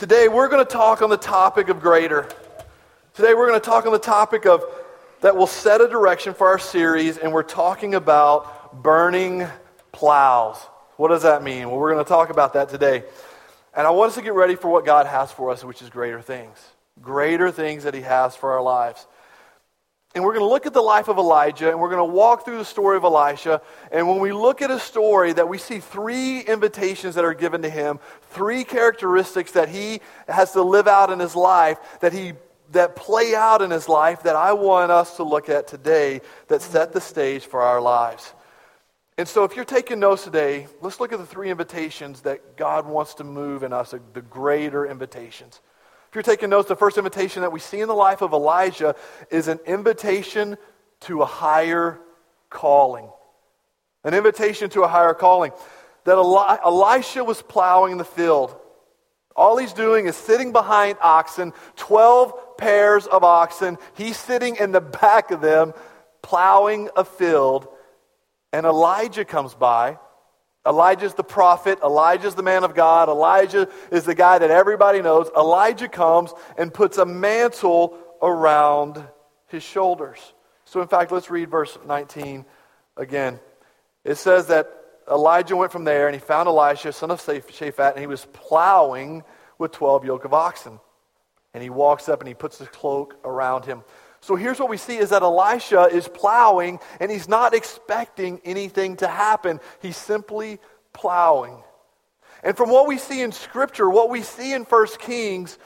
Today we're going to talk on the topic of greater. Today we're going to talk on the topic of that will set a direction for our series, and we're talking about burning plows. What does that mean? Well, we're going to talk about that today. And I want us to get ready for what God has for us, which is greater things. Greater things that He has for our lives. And we're going to look at the life of Elijah, and we're going to walk through the story of Elisha. And when we look at a story, that we see three invitations that are given to him, three characteristics that he has to live out in his life, that play out in his life, that I want us to look at today, that set the stage for our lives. And so if you're taking notes today, let's look at the three invitations that God wants to move in us, the greater invitations. If you're taking notes, the first invitation that we see in the life of Elijah is an invitation to a higher calling. An invitation to a higher calling. That Elisha was plowing in the field. All he's doing is sitting behind oxen, 12 pairs of oxen. He's sitting in the back of them, plowing a field. And Elijah comes by. Elijah's the prophet. Elijah's the man of God. Elijah is the guy that everybody knows. Elijah comes and puts a mantle around his shoulders. So in fact, let's read verse 19 again. It says that Elijah went from there and he found Elisha, son of Shaphat, and he was plowing with 12 yoke of oxen. And he walks up and he puts his cloak around him. So here's what we see is that Elisha is plowing and he's not expecting anything to happen. He's simply plowing. And from what we see in Scripture, what we see in 1 Kings,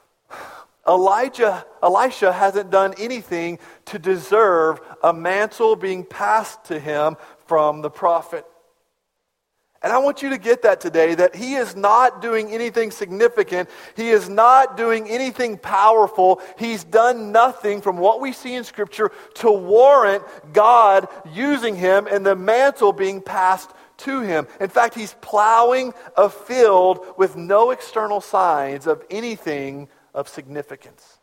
Elisha hasn't done anything to deserve a mantle being passed to him from the prophet. And I want you to get that today, that he is not doing anything significant. He is not doing anything powerful. He's done nothing from what we see in Scripture to warrant God using him and the mantle being passed to him. In fact, he's plowing a field with no external signs of anything of significance.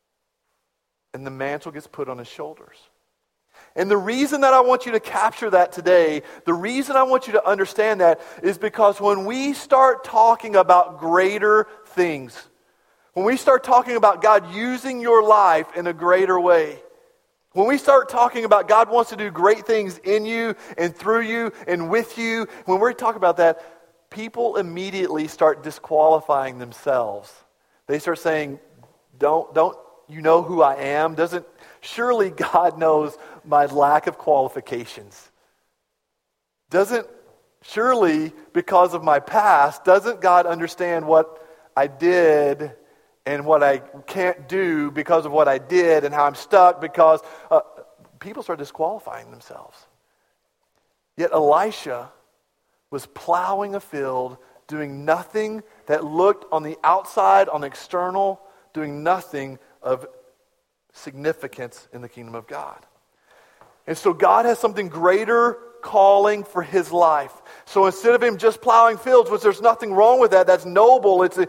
And the mantle gets put on his shoulders. And the reason that I want you to capture that today, the reason I want you to understand that is because when we start talking about greater things, when we start talking about God using your life in a greater way, when we start talking about God wants to do great things in you and through you and with you, when we talk about that, people immediately start disqualifying themselves. They start saying, don't you know who I am? Surely God knows my lack of qualifications. Surely because of my past, doesn't God understand what I did and what I can't do because of what I did and how I'm stuck because people start disqualifying themselves. Yet Elisha was plowing a field, doing nothing that looked on the outside, on the external, doing nothing of significance in the kingdom of God. And so God has something greater calling for his life. So instead of him just plowing fields, which there's nothing wrong with that, that's noble, it's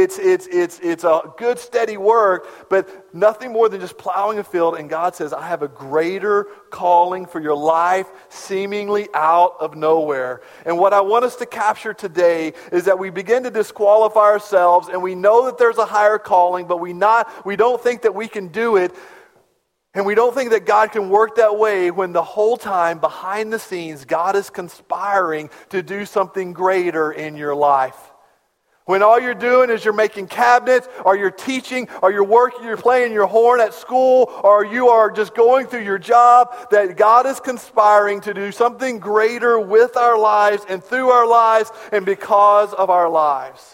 a good steady work, but nothing more than just plowing a field. And God says, I have a greater calling for your life, seemingly out of nowhere. And what I want us to capture today is that we begin to disqualify ourselves, and we know that there's a higher calling, but we don't think that we can do it. And we don't think that God can work that way when the whole time, behind the scenes, God is conspiring to do something greater in your life. When all you're doing is you're making cabinets, or you're teaching, or you're working, you're playing your horn at school, or you are just going through your job, that God is conspiring to do something greater with our lives and through our lives and because of our lives.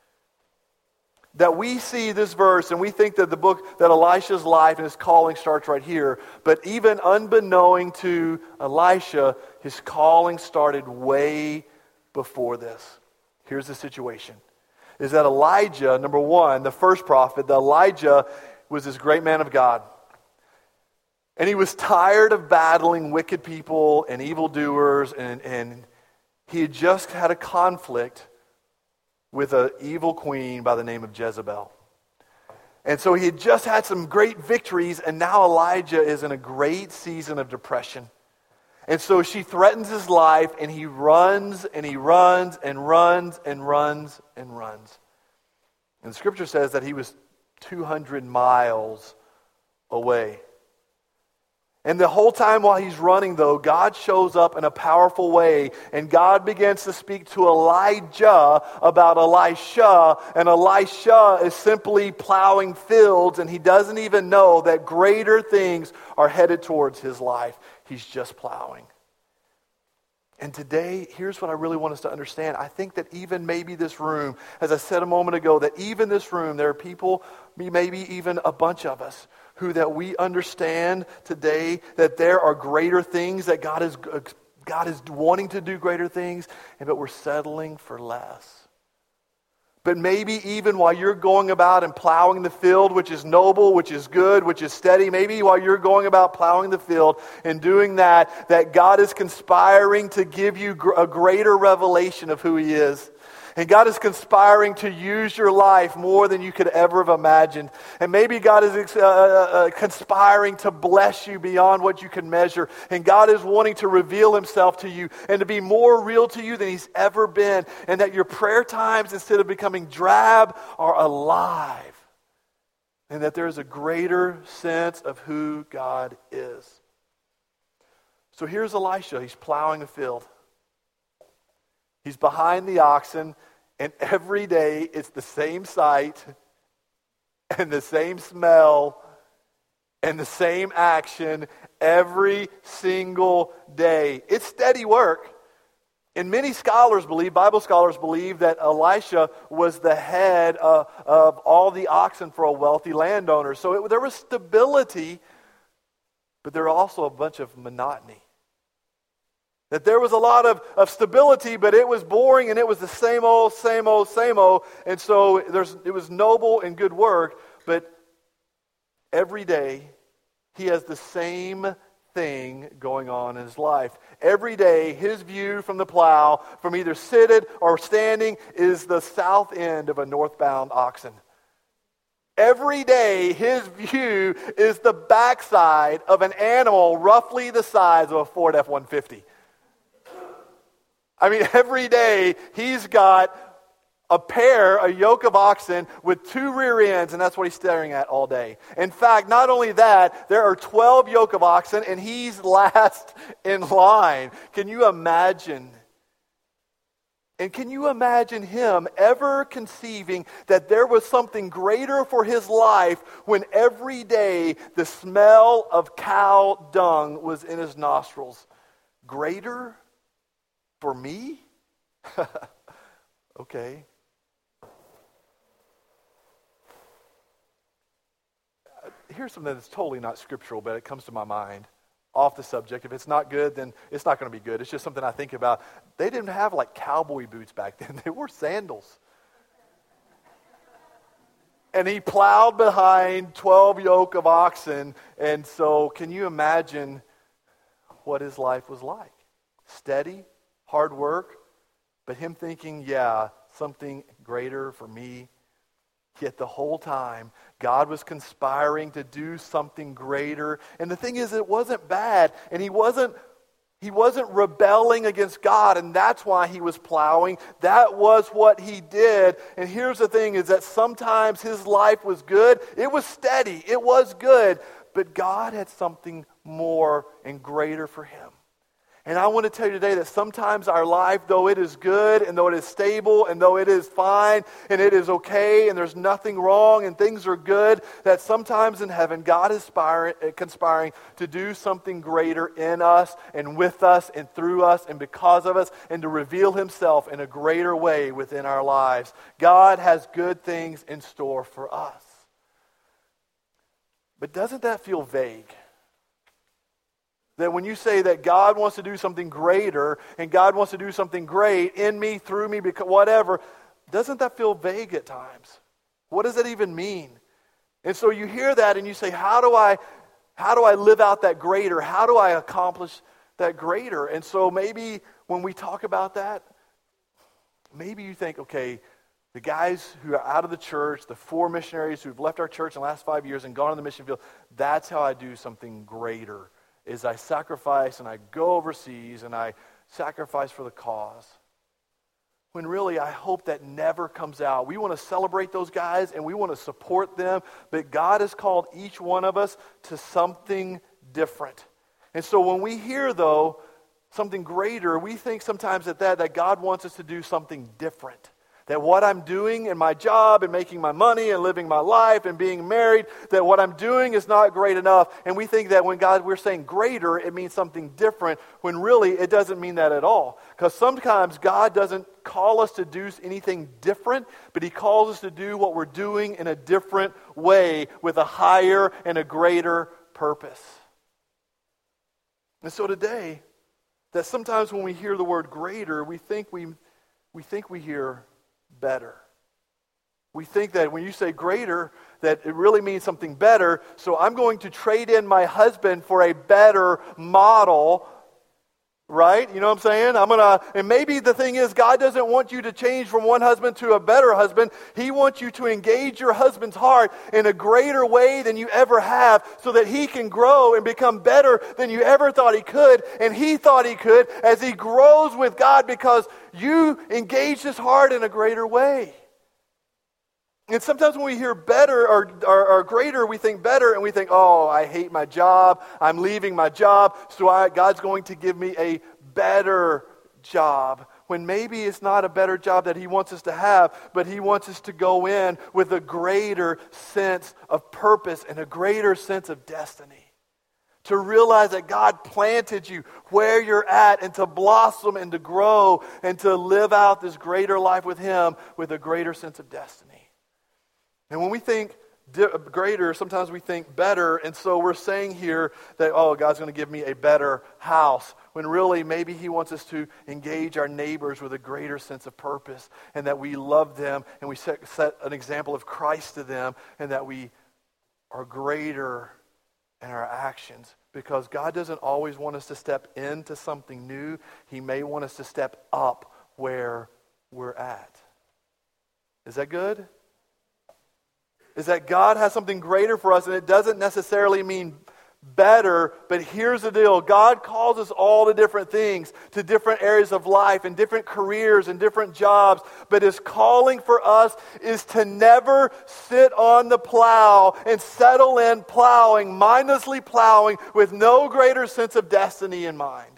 That we see this verse and we think that that Elisha's life and his calling starts right here. But even unbeknown to Elisha, his calling started way before this. Here's the situation. Is that Elijah, number one, the first prophet, Elijah was this great man of God. And he was tired of battling wicked people and evildoers, and he had just had a conflict with an evil queen by the name of Jezebel. And so he had just had some great victories, and now Elijah is in a great season of depression. And so she threatens his life, and he runs, and he runs, and runs, and runs, and runs. And Scripture says that he was 200 miles away. And the whole time while he's running, though, God shows up in a powerful way, and God begins to speak to Elijah about Elisha, and Elisha is simply plowing fields, and he doesn't even know that greater things are headed towards his life. He's just plowing. And today, here's what I really want us to understand. I think that even maybe this room, as I said a moment ago, that even this room, there are people, maybe even a bunch of us, who that we understand today that there are greater things, that God is wanting to do greater things, but we're settling for less. But maybe even while you're going about and plowing the field, which is noble, which is good, which is steady, maybe while you're going about plowing the field and doing that, that God is conspiring to give you a greater revelation of who He is. And God is conspiring to use your life more than you could ever have imagined. And maybe God is conspiring to bless you beyond what you can measure. And God is wanting to reveal Himself to you and to be more real to you than He's ever been. And that your prayer times, instead of becoming drab, are alive. And that there is a greater sense of who God is. So here's Elisha. He's plowing a field. He's behind the oxen, and every day it's the same sight and the same smell and the same action every single day. It's steady work. And many scholars believe, Bible scholars believe, that Elisha was the head of all the oxen for a wealthy landowner. So there was stability, but there was also a bunch of monotony. That there was a lot of stability, but it was boring and it was the same old, same old, same old. And so it was noble and good work, but every day he has the same thing going on in his life. Every day his view from the plow, from either seated or standing, is the south end of a northbound oxen. Every day his view is the backside of an animal roughly the size of a Ford F-150. I mean, every day he's got a yoke of oxen with 2 rear ends, and that's what he's staring at all day. In fact, not only that, there are 12 yoke of oxen, and he's last in line. Can you imagine? And can you imagine him ever conceiving that there was something greater for his life when every day the smell of cow dung was in his nostrils? Greater? For me? Okay. Here's something that's totally not scriptural, but it comes to my mind. Off the subject. If it's not good, then it's not going to be good. It's just something I think about. They didn't have like cowboy boots back then. They wore sandals. And he plowed behind 12 yoke of oxen. And so can you imagine what his life was like? Steady, hard work, but him thinking, yeah, something greater for me. Yet the whole time, God was conspiring to do something greater. And the thing is, it wasn't bad. And he wasn't rebelling against God, and that's why he was plowing. That was what he did. And here's the thing, is that sometimes his life was good. It was steady. It was good. But God had something more and greater for him. And I want to tell you today that sometimes our life, though it is good and though it is stable and though it is fine and it is okay and there's nothing wrong and things are good, that sometimes in heaven God is conspiring to do something greater in us and with us and through us and because of us, and to reveal himself in a greater way within our lives. God has good things in store for us. But doesn't that feel vague? That when you say that God wants to do something greater and God wants to do something great in me, through me, because whatever, doesn't that feel vague at times? What does that even mean? And so you hear that and you say, how do I live out that greater? How do I accomplish that greater? And so maybe when we talk about that, maybe you think, okay, the guys who are out of the church, the 4 missionaries who've left our church in the last 5 years and gone on the mission field, that's how I do something greater. Is I sacrifice and I go overseas and I sacrifice for the cause. when really I hope that never comes out. We want to celebrate those guys and we want to support them, but God has called each one of us to something different. And so when we hear, though, something greater, we think sometimes that God wants us to do something different. That what I'm doing in my job and making my money and living my life and being married, that what I'm doing is not great enough. And we think that when we're saying greater, it means something different, when really it doesn't mean that at all. Because sometimes God doesn't call us to do anything different, but He calls us to do what we're doing in a different way with a higher and a greater purpose. And so today, that sometimes when we hear the word greater, we think we hear better. We think that when you say greater, that it really means something better. So I'm going to trade in my husband for a better model, right? You know what I'm saying? And maybe the thing is, God doesn't want you to change from one husband to a better husband. He wants you to engage your husband's heart in a greater way than you ever have, so that he can grow and become better than you ever thought he could. And he thought he could as he grows with God, because you engaged his heart in a greater way. And sometimes when we hear better or greater, we think better, and we think, oh, I hate my job, I'm leaving my job, so God's going to give me a better job. When maybe it's not a better job that He wants us to have, but He wants us to go in with a greater sense of purpose and a greater sense of destiny. To realize that God planted you where you're at, and to blossom and to grow and to live out this greater life with Him with a greater sense of destiny. And when we think greater, sometimes we think better, and so we're saying here that, oh, God's going to give me a better house, when really maybe He wants us to engage our neighbors with a greater sense of purpose, and that we love them, and we set an example of Christ to them, and that we are greater in our actions. Because God doesn't always want us to step into something new. He may want us to step up where we're at. Is that good? Is that God has something greater for us, and it doesn't necessarily mean better, but here's the deal. God calls us all to different things, to different areas of life, and different careers, and different jobs, but His calling for us is to never sit on the plow and settle in plowing, mindlessly plowing, with no greater sense of destiny in mind.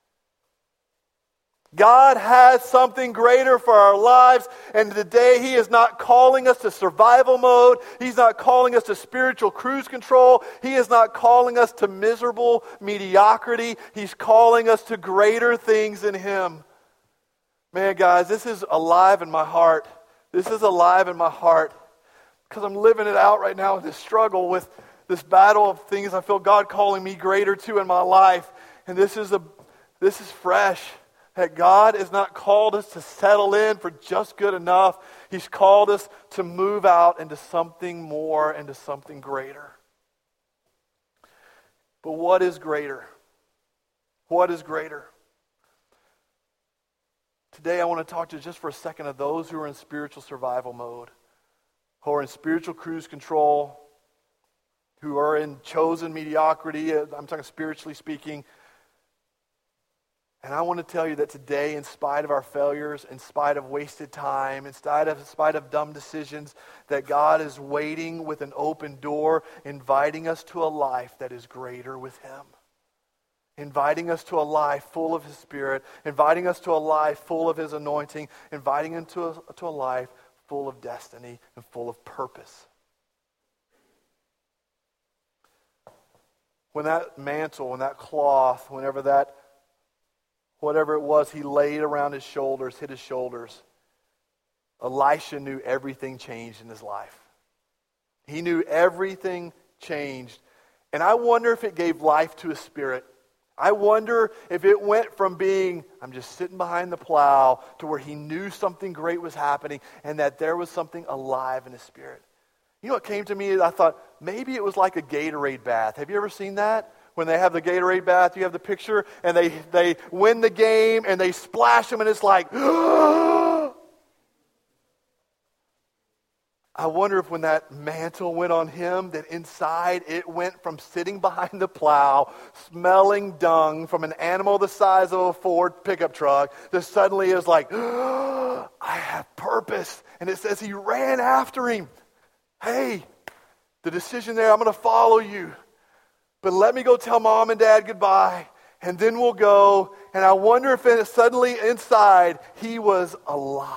God has something greater for our lives, and today He is not calling us to survival mode. He's not calling us to spiritual cruise control. He is not calling us to miserable mediocrity. He's calling us to greater things in Him. Man, guys, this is alive in my heart. This is alive in my heart, because I'm living it out right now with this struggle, with this battle of things I feel God calling me greater to in my life. And this is fresh. That God has not called us to settle in for just good enough. He's called us to move out into something more, into something greater. But what is greater? What is greater? Today I want to talk to you just for a second of those who are in spiritual survival mode, who are in spiritual cruise control, who are in chosen mediocrity. I'm talking spiritually speaking. And I want to tell you that today, in spite of our failures, in spite of wasted time, in spite of dumb decisions, that God is waiting with an open door, inviting us to a life that is greater with Him. Inviting us to a life full of His Spirit, inviting us to a life full of His anointing, inviting us to a life full of destiny and full of purpose. When that mantle, when that cloth, whatever it was He laid around His shoulders, hit His shoulders, Elisha knew everything changed in his life. He knew everything changed. And I wonder if it gave life to his spirit. I wonder if it went from being, I'm just sitting behind the plow, to where he knew something great was happening, and that there was something alive in his spirit. You know what came to me? I thought, maybe it was like a Gatorade bath. Have you ever seen that? When they have the Gatorade bath, you have the picture, and they win the game, and they splash them, and it's like, I wonder if when that mantle went on him, that inside it went from sitting behind the plow, smelling dung from an animal the size of a Ford pickup truck, to suddenly is like, I have purpose. And it says he ran after him. Hey, the decision there, I'm going to follow you. But let me go tell mom and dad goodbye, and then we'll go. And I wonder if suddenly inside he was alive.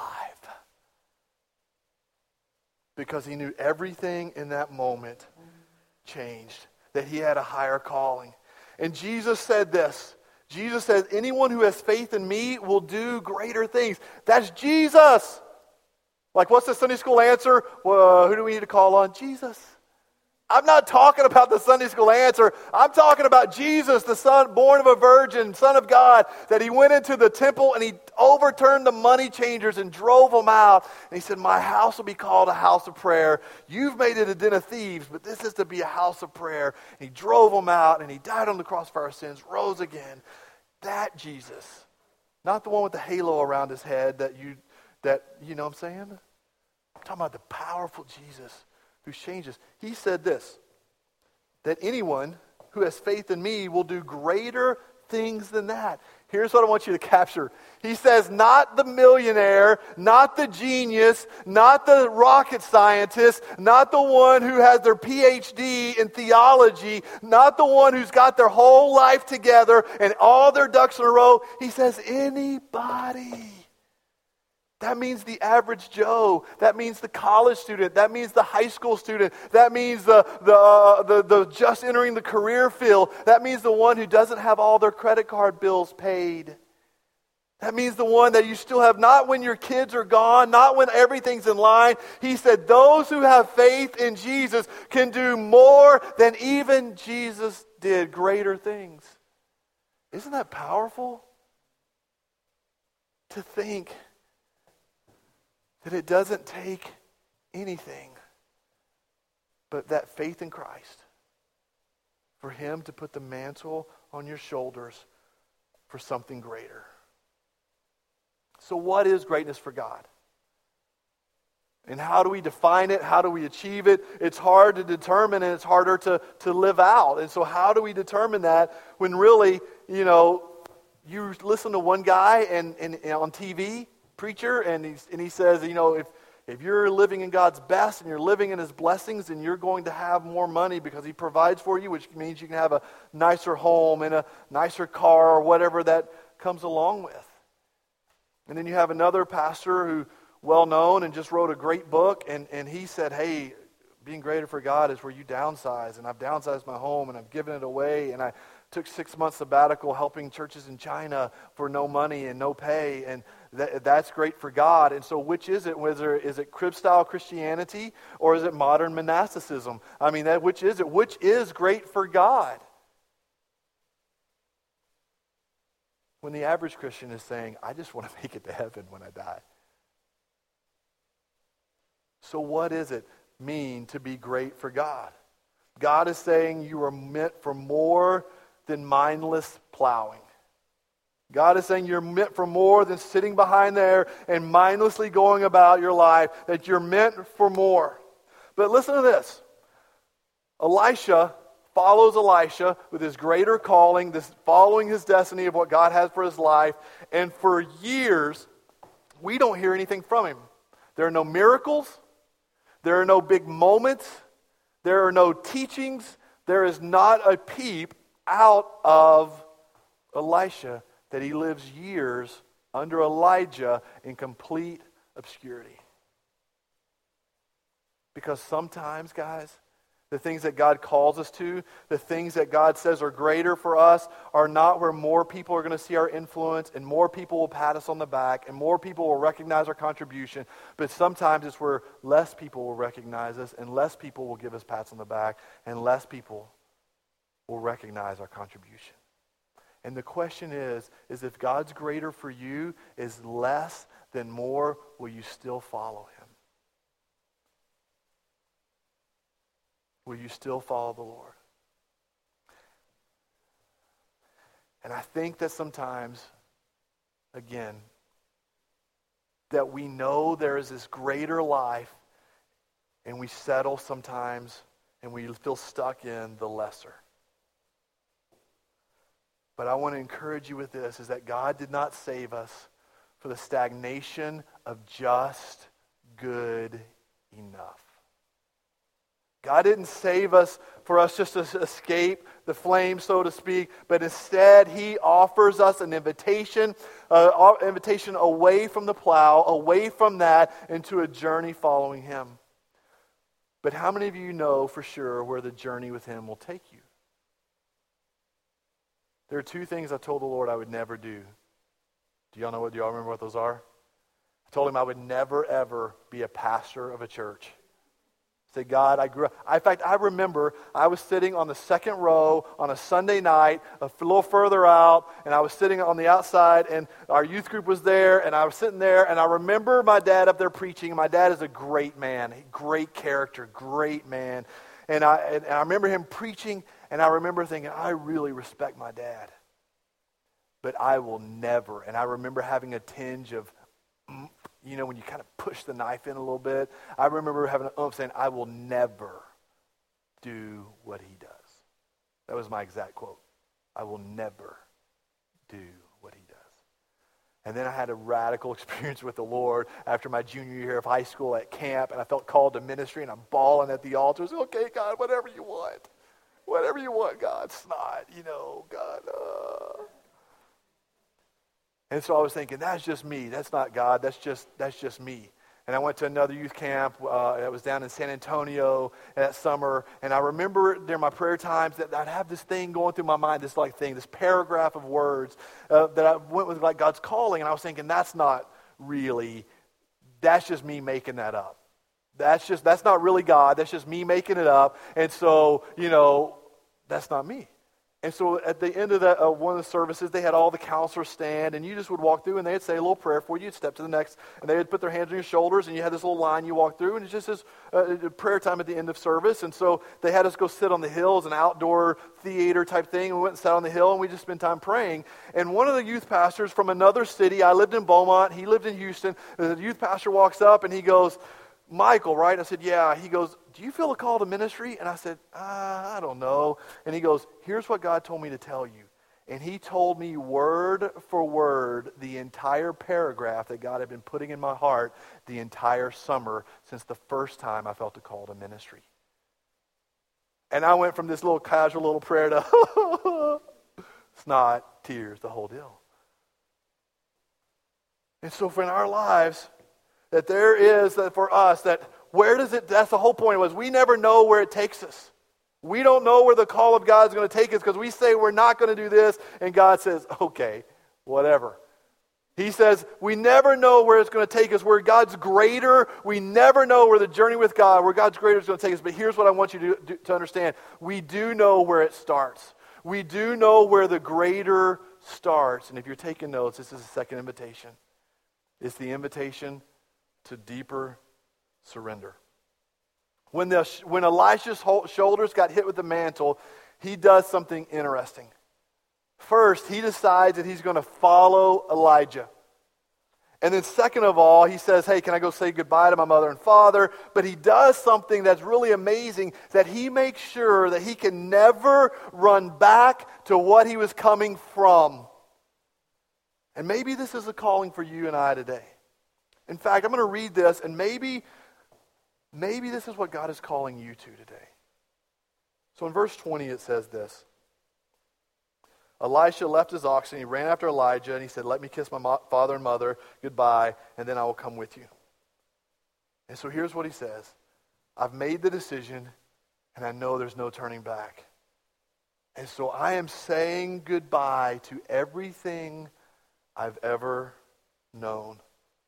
Because he knew everything in that moment changed. That he had a higher calling. And Jesus said this. Jesus says, anyone who has faith in me will do greater things. That's Jesus. Like, what's the Sunday school answer? Well, who do we need to call on? Jesus. I'm not talking about the Sunday school answer. I'm talking about Jesus, the Son, born of a virgin, Son of God, that he went into the temple and he overturned the money changers and drove them out. And he said, my house will be called a house of prayer. You've made it a den of thieves, but this is to be a house of prayer. And he drove them out and he died on the cross for our sins, rose again. That Jesus, not the one with the halo around his head that you know what I'm saying? I'm talking about the powerful Jesus who changes. He said this, that anyone who has faith in me will do greater things than that. Here's what I want you to capture. He says, not the millionaire, not the genius, not the rocket scientist, not the one who has their PhD in theology, not the one who's got their whole life together and all their ducks in a row. He says, anybody. That means the average Joe. That means the college student. That means the high school student. That means the just entering the career field. That means the one who doesn't have all their credit card bills paid. That means the one that you still have, not when your kids are gone, not when everything's in line. He said, those who have faith in Jesus can do more than even Jesus did, greater things. Isn't that powerful? To think that it doesn't take anything but that faith in Christ for him to put the mantle on your shoulders for something greater. So what is greatness for God? And how do we define it? How do we achieve it? It's hard to determine and it's harder to live out. And so how do we determine that when really, you listen to one guy and on TV, preacher, and he says, if you're living in God's best and you're living in his blessings, then you're going to have more money because he provides for you, which means you can have a nicer home and a nicer car or whatever that comes along with. And then you have another pastor who well known and just wrote a great book, and he said, hey, being greater for God is where you downsize, and I've downsized my home and I've given it away, and I took 6 months sabbatical helping churches in China for no money and no pay, and that's great for God. And so which is it? Is it crib-style Christianity or is it modern monasticism? I mean, which is it? Which is great for God? When the average Christian is saying, I just want to make it to heaven when I die. So what does it mean to be great for God? God is saying you are meant for more than mindless plowing. God is saying you're meant for more than sitting behind there and mindlessly going about your life, that you're meant for more. But listen to this. Elisha follows Elisha with his greater calling, this following his destiny of what God has for his life, and for years, we don't hear anything from him. There are no miracles. There are no big moments. There are no teachings. There is not a peep out of Elisha, that he lives years under Elijah in complete obscurity. Because sometimes, guys, the things that God calls us to, the things that God says are greater for us, are not where more people are going to see our influence and more people will pat us on the back and more people will recognize our contribution. But sometimes it's where less people will recognize us and less people will give us pats on the back and less people will recognize our contribution. And the question is if God's greater for you is less than more, will you still follow him? Will you still follow the Lord? And I think that sometimes, again, that we know there is this greater life And we settle sometimes, and we feel stuck in the lesser. But I want to encourage you with this, is that God did not save us for the stagnation of just good enough. God didn't save us for us just to escape the flame, so to speak, but instead He offers us an invitation away from the plow, away from that, into a journey following Him. But how many of you know for sure where the journey with Him will take you? There are two things I told the Lord I would never do. Do y'all remember what those are? I told Him I would never, ever be a pastor of a church. Say, God, in fact, I remember I was sitting on the second row on a Sunday night, a little further out, and I was sitting on the outside, and our youth group was there, and I was sitting there, and I remember my dad up there preaching. My dad is a great man, great character, great man. And I remember him preaching, and I remember thinking, I really respect my dad. But I will never, and I remember having a tinge of, when you kind of push the knife in a little bit. I remember having an saying, I will never do what he does. That was my exact quote. I will never do what he does. And then I had a radical experience with the Lord after my junior year of high school at camp, and I felt called to ministry, and I'm bawling at the altar. I said, okay, God, whatever you want. Whatever you want, God. It's not, God. And so I was thinking, that's just me. That's not God. That's just me. And I went to another youth camp that was down in San Antonio that summer. And I remember during my prayer times that I'd have this thing going through my mind, this paragraph of words that I went with like God's calling. And I was thinking, that's just me making that up. That's not really God. That's just me making it up. And so, that's not me. And so at the end of one of the services, they had all the counselors stand, and you just would walk through, and they'd say a little prayer for you. You'd step to the next, and they would put their hands on your shoulders, and you had this little line you walk through, and it's just this prayer time at the end of service. And so they had us go sit on the hill, an outdoor theater type thing, and we went and sat on the hill, and we just spent time praying. And one of the youth pastors from another city, I lived in Beaumont, he lived in Houston, the youth pastor walks up, and he goes, Michael, right? I said, yeah. He goes, do you feel a call to ministry? And I said, I don't know. And he goes, here's what God told me to tell you. And he told me word for word the entire paragraph that God had been putting in my heart the entire summer since the first time I felt a call to ministry. And I went from this little casual little prayer to snot, tears, the whole deal. And so for in our lives, that there is, that for us, that's the whole point, was we never know where it takes us. We don't know where the call of God is going to take us because we say we're not going to do this, and God says, okay, whatever. He says, we never know where it's going to take us. Where God's greater, we never know where the journey with God, where God's greater is going to take us. But here's what I want you to understand. We do know where it starts. We do know where the greater starts. And if you're taking notes, this is the second invitation. It's the invitation to deeper surrender. When Elisha's shoulders got hit with the mantle, he does something interesting. First, he decides that he's going to follow Elijah. And then second of all, he says, hey, can I go say goodbye to my mother and father? But he does something that's really amazing, that he makes sure that he can never run back to what he was coming from. And maybe this is a calling for you and I today. In fact, I'm going to read this, and maybe this is what God is calling you to today. So in verse 20, it says this. Elisha left his oxen, he ran after Elijah, and he said, let me kiss my father and mother goodbye, and then I will come with you. And so here's what he says. I've made the decision, and I know there's no turning back. And so I am saying goodbye to everything I've ever known.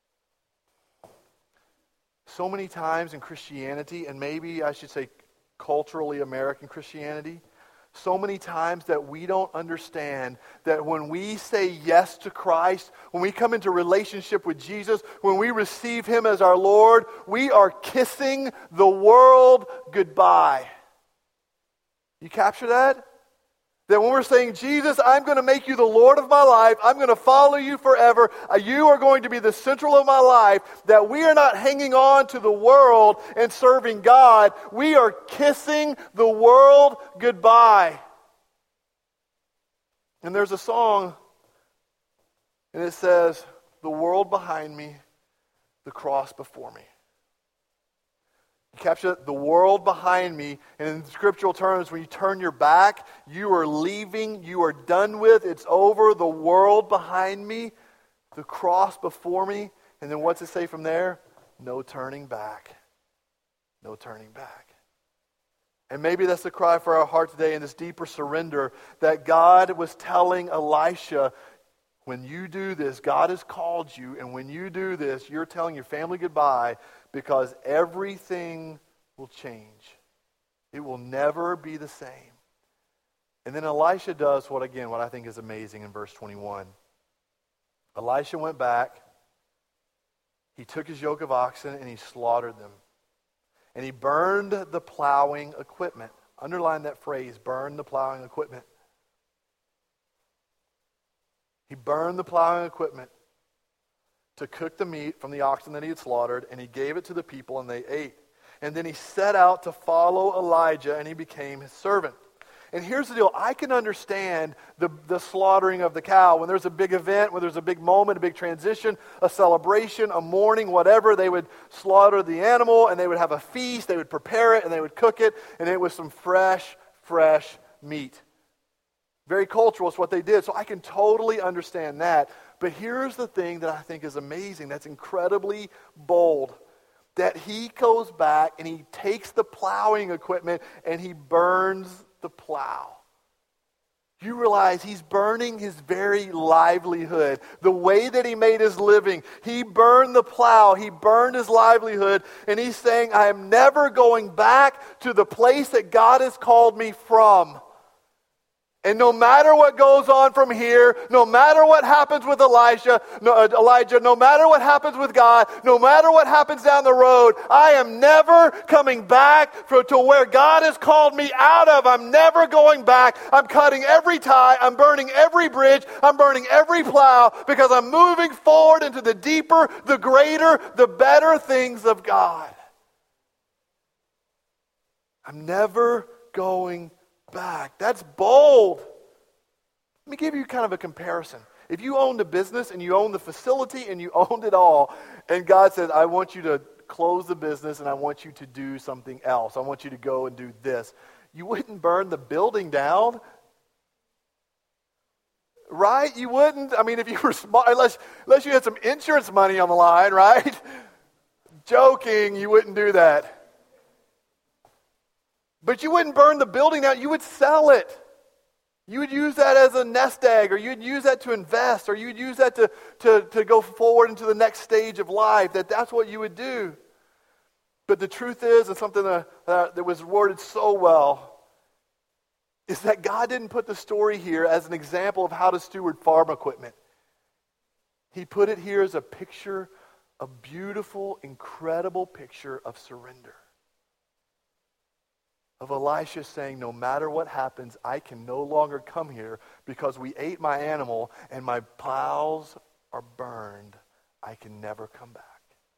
So many times in Christianity, and maybe I should say culturally American Christianity, so many times that we don't understand that when we say yes to Christ, when we come into relationship with Jesus, when we receive Him as our Lord, we are kissing the world goodbye. You capture that? That when we're saying, Jesus, I'm going to make you the Lord of my life, I'm going to follow you forever, you are going to be the central of my life, that we are not hanging on to the world and serving God. We are kissing the world goodbye. And there's a song, and it says, the world behind me, the cross before me. You capture it? The world behind me. And in scriptural terms, when you turn your back, you are leaving, you are done with, it's over. The world behind me, the cross before me. And then what's it say from there? No turning back. No turning back. And maybe that's the cry for our heart today in this deeper surrender that God was telling Elisha, when you do this, God has called you, and when you do this, you're telling your family goodbye because everything will change. It will never be the same. And then Elisha does what I think is amazing in verse 21. Elisha went back, he took his yoke of oxen, and he slaughtered them. And he burned the plowing equipment. Underline that phrase, burn the plowing equipment. He burned the plowing equipment to cook the meat from the oxen that he had slaughtered, and he gave it to the people, and they ate. And then he set out to follow Elijah, and he became his servant. And here's the deal. I can understand the slaughtering of the cow. When there's a big event, when there's a big moment, a big transition, a celebration, a mourning, whatever, they would slaughter the animal, and they would have a feast, they would prepare it, and they would cook it, and it was some fresh meat. Very cultural is what they did. So I can totally understand that. But here's the thing that I think is amazing, that's incredibly bold. That he goes back and he takes the plowing equipment and he burns the plow. You realize he's burning his very livelihood. The way that he made his living. He burned the plow. He burned his livelihood. And he's saying, I am never going back to the place that God has called me from. And no matter what goes on from here, no matter what happens with Elijah, no matter what happens with God, no matter what happens down the road, I am never coming back to where God has called me out of. I'm never going back. I'm cutting every tie. I'm burning every bridge. I'm burning every plow because I'm moving forward into the deeper, the greater, the better things of God. I'm never going back. That's bold. Let me give you kind of a comparison. If you owned a business and you owned the facility and you owned it all, and God said, I want you to close the business and I want you to do something else. I want you to go and do this. You wouldn't burn the building down. Right? You wouldn't. I mean, if you were smart, unless you had some insurance money on the line, right? Joking, you wouldn't do that. But you wouldn't burn the building down, you would sell it. You would use that as a nest egg, or you'd use that to invest, or you'd use that to go forward into the next stage of life. That's what you would do. But the truth is, and something that was worded so well, is that God didn't put the story here as an example of how to steward farm equipment. He put it here as a picture, a beautiful, incredible picture of surrender. Of Elisha saying, no matter what happens, I can no longer come here because we ate my animal and my plows are burned. I can never come back.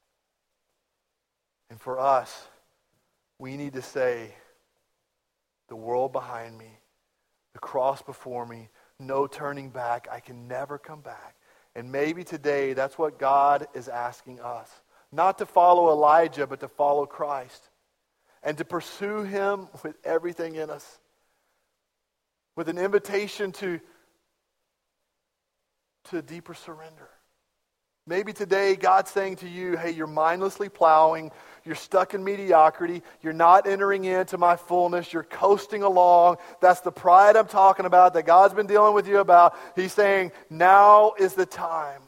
And for us, we need to say, the world behind me, the cross before me, no turning back. I can never come back. And maybe today that's what God is asking us. Not to follow Elijah, but to follow Christ. And to pursue him with everything in us. With an invitation to deeper surrender. Maybe today God's saying to you, hey, you're mindlessly plowing. You're stuck in mediocrity. You're not entering into my fullness. You're coasting along. That's the pride I'm talking about that God's been dealing with you about. He's saying, now is the time.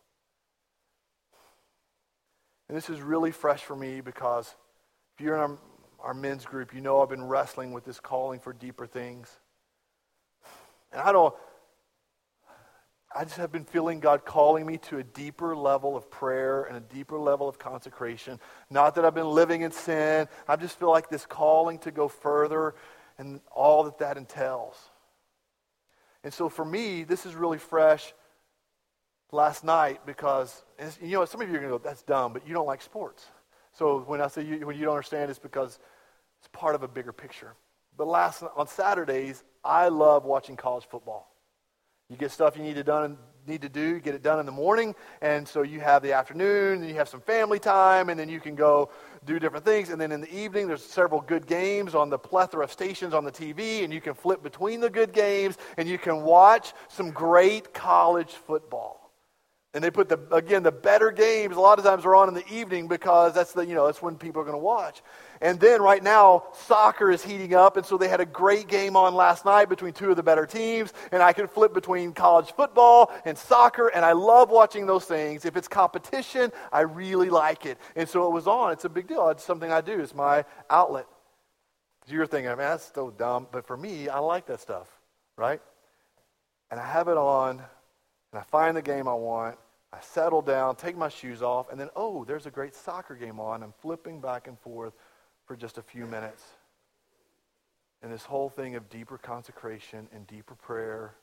And this is really fresh for me because if you're in our men's group, you know I've been wrestling with this calling for deeper things. And I just have been feeling God calling me to a deeper level of prayer and a deeper level of consecration. Not that I've been living in sin. I just feel like this calling to go further and all that entails. And so for me, this is really fresh last night because, some of you are going to go, that's dumb, but you don't like sports. So when I say when you don't understand, it's because it's part of a bigger picture. But on Saturdays, I love watching college football. You get stuff you need to do, get it done in the morning, and so you have the afternoon, and you have some family time, and then you can go do different things. And then in the evening, there's several good games on the plethora of stations on the TV, and you can flip between the good games, and you can watch some great college football. And they put the better games a lot of times are on in the evening because that's when people are going to watch. And then right now, soccer is heating up, and so they had a great game on last night between two of the better teams, and I can flip between college football and soccer, and I love watching those things. If it's competition, I really like it. And so it was on. It's a big deal. It's something I do. It's my outlet. You're thinking, man, that's so dumb. But for me, I like that stuff, right? And I have it on, and I find the game I want. I settle down, take my shoes off, and then, there's a great soccer game on. I'm flipping back and forth for just a few minutes. And this whole thing of deeper consecration and deeper prayer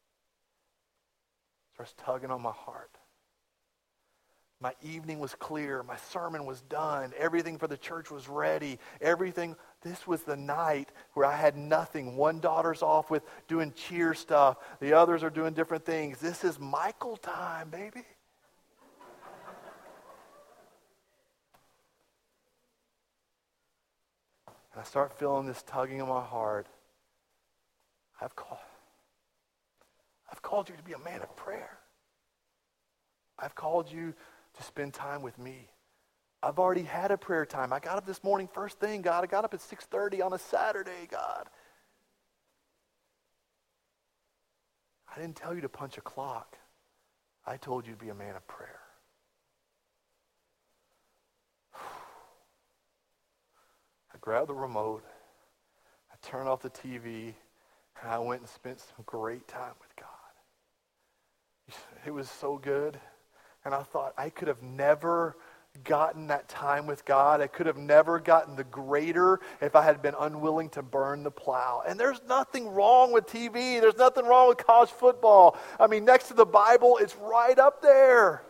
starts tugging on my heart. My evening was clear. My sermon was done. Everything for the church was ready. Everything. This was the night where I had nothing. One daughter's off with doing cheer stuff. The others are doing different things. This is Michael time, baby. And I start feeling this tugging in my heart. I've called you to be a man of prayer. I've called you to spend time with me. I've already had a prayer time. I got up this morning first thing, God. I got up at 6:30 on a Saturday, God. I didn't tell you to punch a clock. I told you to be a man of prayer. I grabbed the remote. I turned off the TV. And I went and spent some great time with God. It was so good. And I thought, I could have never gotten that time with God. I could have never gotten the greater if I had been unwilling to burn the plow. And there's nothing wrong with TV. There's nothing wrong with college football. I mean, next to the Bible, it's right up there.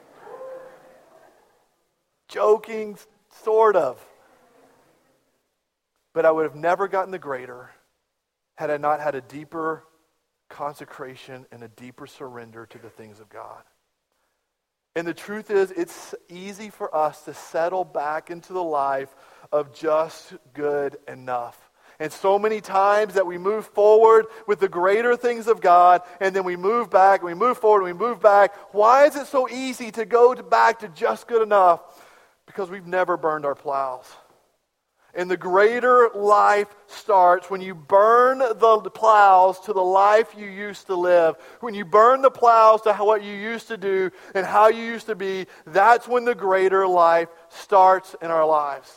Joking, sort of. But I would have never gotten the greater had I not had a deeper consecration and a deeper surrender to the things of God. And the truth is, it's easy for us to settle back into the life of just good enough. And so many times that we move forward with the greater things of God, and then we move back, and we move forward, and we move back. Why is it so easy to go back to just good enough? Because we've never burned our plows. And the greater life starts when you burn the plows to the life you used to live. When you burn the plows to what you used to do and how you used to be, that's when the greater life starts in our lives.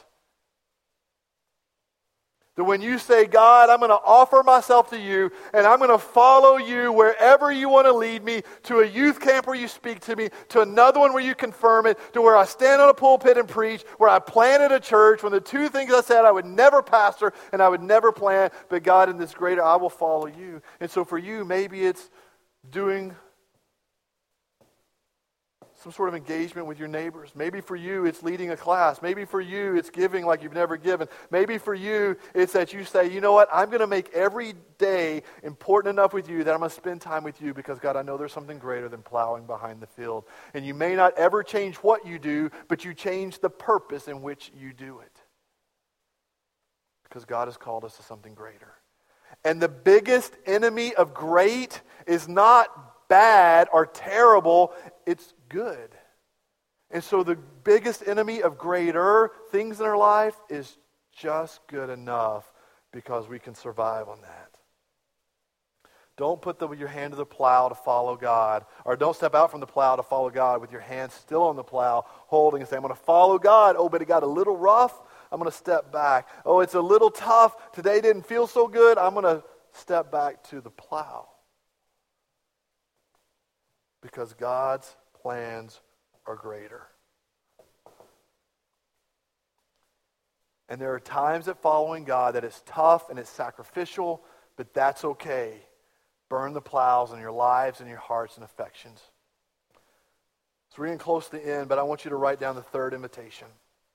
That when you say, God, I'm going to offer myself to you, and I'm going to follow you wherever you want to lead me, to a youth camp where you speak to me, to another one where you confirm it, to where I stand on a pulpit and preach, where I planted a church, when the two things I said I would never pastor and I would never plant, but God, in this greater, I will follow you. And so for you, maybe it's doing some sort of engagement with your neighbors. Maybe for you, it's leading a class. Maybe for you, it's giving like you've never given. Maybe for you, it's that you say, you know what, I'm going to make every day important enough with you that I'm going to spend time with you because, God, I know there's something greater than plowing behind the field. And you may not ever change what you do, but you change the purpose in which you do it. Because God has called us to something greater. And the biggest enemy of great is not bad or terrible, it's good. And so the biggest enemy of greater things in our life is just good enough because we can survive on that. Don't put your hand to the plow to follow God, or don't step out from the plow to follow God with your hand still on the plow, holding and saying, I'm going to follow God. Oh, but it got a little rough. I'm going to step back. Oh, it's a little tough. Today didn't feel so good. I'm going to step back to the plow. Because God's plans are greater. And there are times that following God that it's tough and it's sacrificial, but that's okay. burn the plows in your lives and your hearts and affections. So we're getting close to the end, but I want you to write down the third invitation.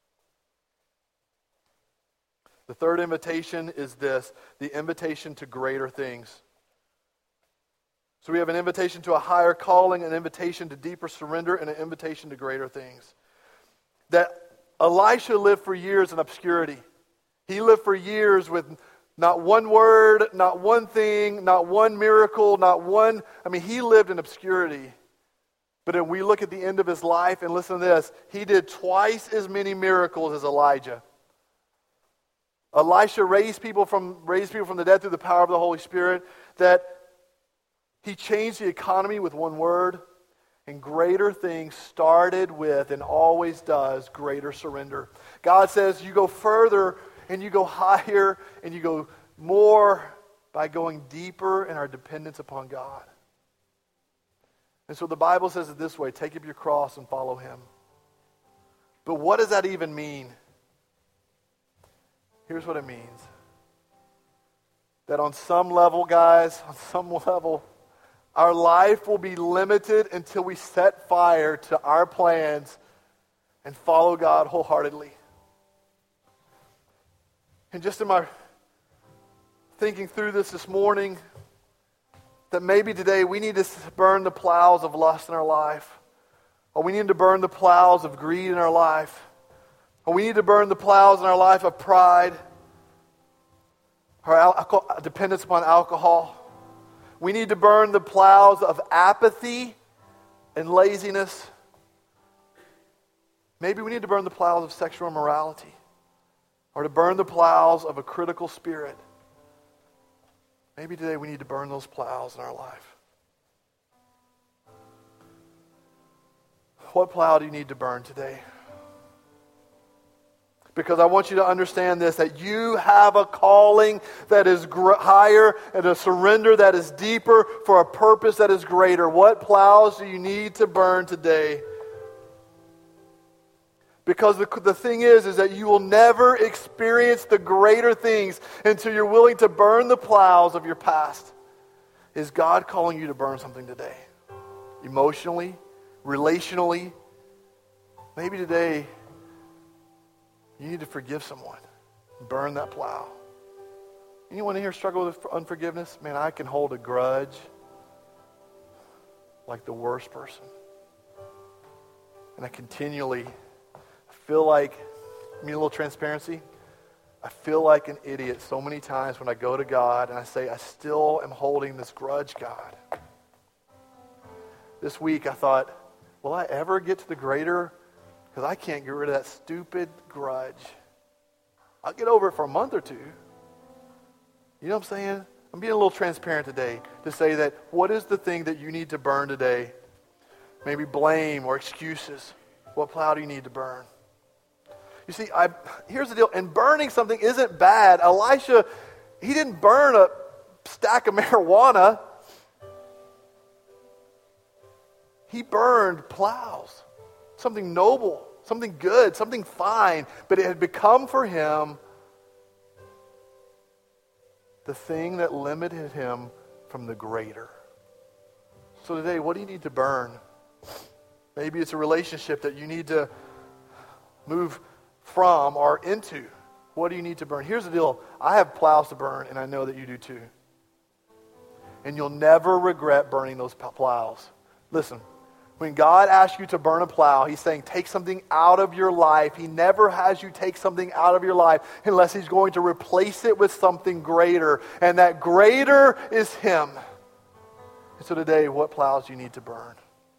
The third invitation is this, the invitation to greater things. So we have an invitation to a higher calling, an invitation to deeper surrender, and an invitation to greater things. That Elisha lived for years in obscurity. He lived for years with not one word, not one thing, not one miracle, he lived in obscurity. But when we look at the end of his life, and listen to this, he did twice as many miracles as Elijah. Elisha raised people from the dead through the power of the Holy Spirit, that he changed the economy with one word, and greater things started with, and always does, greater surrender. God says you go further, and you go higher, and you go more by going deeper in our dependence upon God. And so the Bible says it this way, take up your cross and follow him. But what does that even mean? Here's what it means. That on some level, guys, our life will be limited until we set fire to our plans and follow God wholeheartedly. And just in my thinking through this morning, that maybe today we need to burn the plows of lust in our life. Or we need to burn the plows of greed in our life. Or we need to burn the plows in our life of pride. Or dependence upon alcohol. We need to burn the plows of apathy and laziness. Maybe we need to burn the plows of sexual immorality. Or to burn the plows of a critical spirit. Maybe today we need to burn those plows in our life. What plow do you need to burn today? Because I want you to understand this, that you have a calling that is higher and a surrender that is deeper for a purpose that is greater. What plows do you need to burn today? Because the thing is that you will never experience the greater things until you're willing to burn the plows of your past. Is God calling you to burn something today? Emotionally, relationally. Maybe today you need to forgive someone. Burn that plow. Anyone in here struggle with unforgiveness? Man, I can hold a grudge like the worst person. And I continually feel like, a little transparency, I feel like an idiot so many times when I go to God and I say, I still am holding this grudge, God. This week I thought, will I ever get to the greater? Because I can't get rid of that stupid grudge. I'll get over it for a month or two. You know what I'm saying? I'm being a little transparent today to say that what is the thing that you need to burn today? Maybe blame or excuses. What plow do you need to burn? You see, here's the deal. And burning something isn't bad. Elisha, he didn't burn a stack of marijuana. He burned plows. Something noble, something good, something fine. But it had become for him the thing that limited him from the greater. So today, what do you need to burn? Maybe it's a relationship that you need to move from or into. What do you need to burn? Here's the deal. I have plows to burn, and I know that you do too. And you'll never regret burning those plows. Listen, when God asks you to burn a plow, he's saying take something out of your life. He never has you take something out of your life unless he's going to replace it with something greater. And that greater is him. And so today, what plows do you need to burn?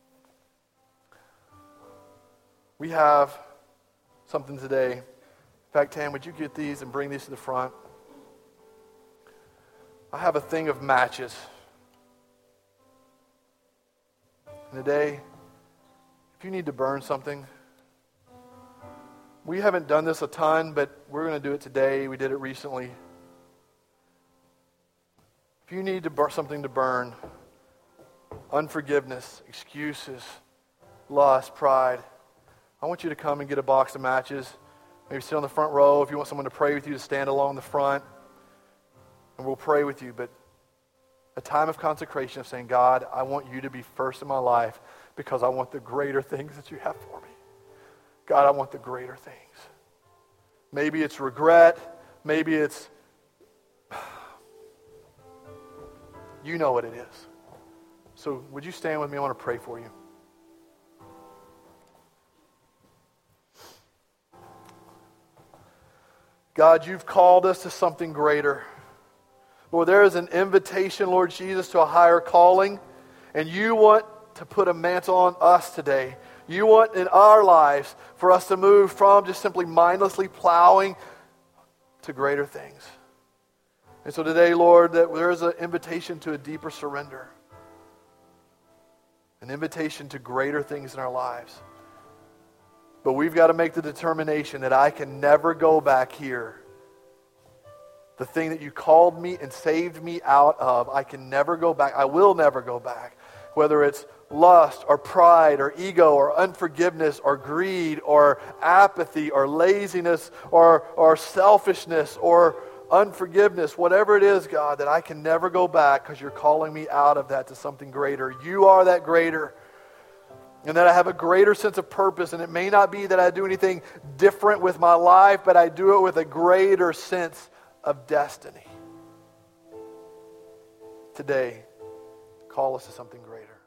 We have something today. In fact, Tam, would you get these and bring these to the front? I have a thing of matches. And today, if you need to burn something, we haven't done this a ton, but we're going to do it today. We did it recently. If you need to burn something to burn, unforgiveness, excuses, lust, pride, I want you to come and get a box of matches. Maybe sit on the front row. If you want someone to pray with you, to stand along the front. And we'll pray with you. But A time of consecration of saying, God, I want you to be first in my life because I want the greater things that you have for me. God, I want the greater things. Maybe it's regret. Maybe it's, you know what it is. So would you stand with me? I want to pray for you. God, you've called us to something greater. Lord, there is an invitation, Lord Jesus, to a higher calling. And you want to put a mantle on us today. You want in our lives for us to move from just simply mindlessly plowing to greater things. And so today, Lord, that there is an invitation to a deeper surrender. An invitation to greater things in our lives. But we've got to make the determination that I can never go back here. The thing that you called me and saved me out of, I can never go back. I will never go back. Whether it's lust or pride or ego or unforgiveness or greed or apathy or laziness or selfishness or unforgiveness, whatever it is, God, that I can never go back because you're calling me out of that to something greater. You are that greater. And that I have a greater sense of purpose. And it may not be that I do anything different with my life, but I do it with a greater sense of destiny. Today, call us to something greater.